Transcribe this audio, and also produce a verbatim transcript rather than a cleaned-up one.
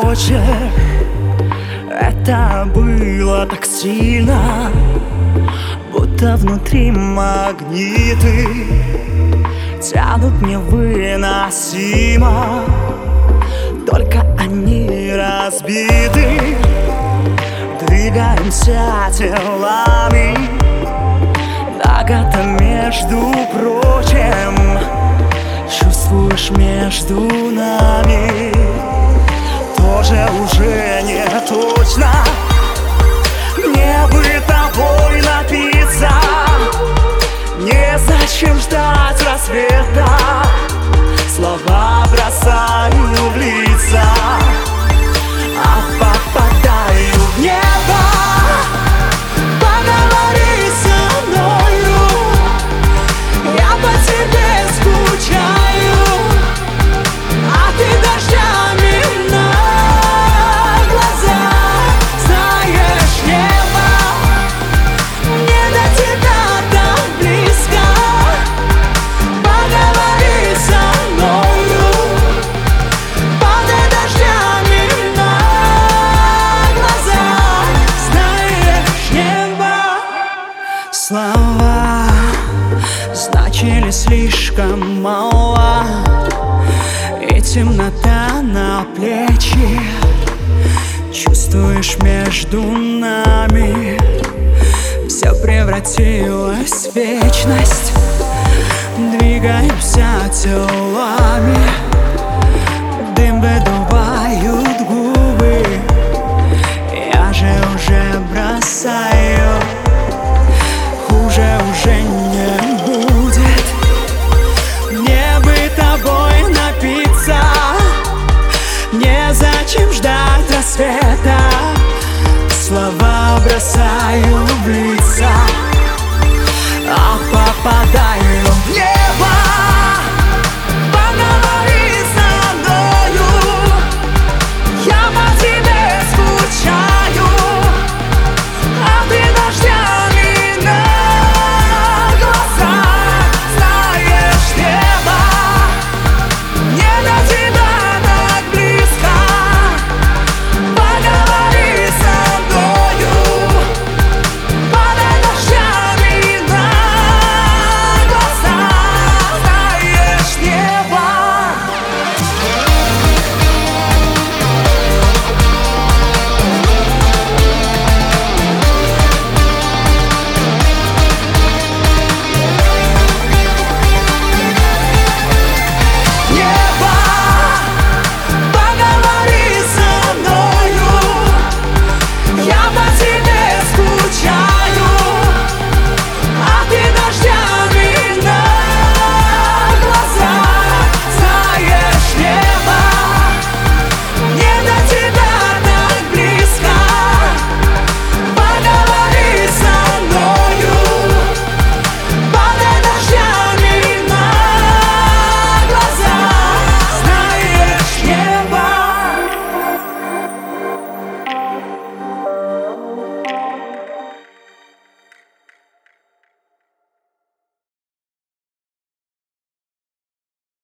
хочешь. Это было так сильно, будто внутри магниты тянут невыносимо. Только они разбиты. Двигаемся телами, нагато между прочим. Чувствуешь между нами, тоже уже не точно. Мне бы тобой напиться, незачем ждать рассвета. Слова бросаю в лица, а попадаю в небо. Поговори со мною, я по тебе скучаю, а ты дождями на глаза. Знаешь, небо, мне до тебя так близко. Поговори со мною, падай дождями на глаза. Знаешь, небо. Слова значили слишком мало, и темнота на плечи. Чувствуешь, между нами все превратилось в вечность. Двигаемся телами,